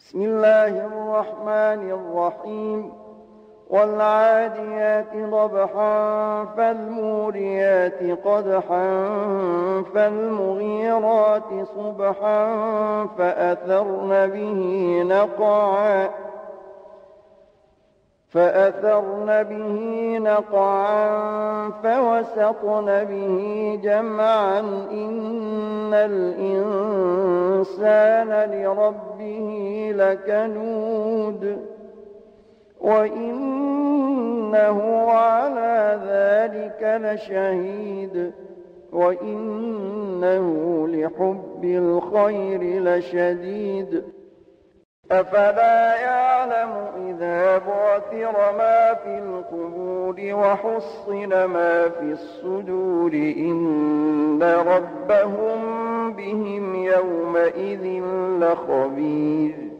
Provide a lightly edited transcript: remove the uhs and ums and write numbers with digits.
بسم الله الرحمن الرحيم والعاديات ضبحا فالموريات قدحا فالمغيرات صبحا فأثرن به نقعا فوسطن به جمعا إن الإنسان لربه لكنود وإنه على ذلك لشهيد وإنه لحب الخير لشديد أفلا يعلم إذا بعثر ما في القبور وحصل ما في الصدور إن ربهم بهم يومئذ لخبير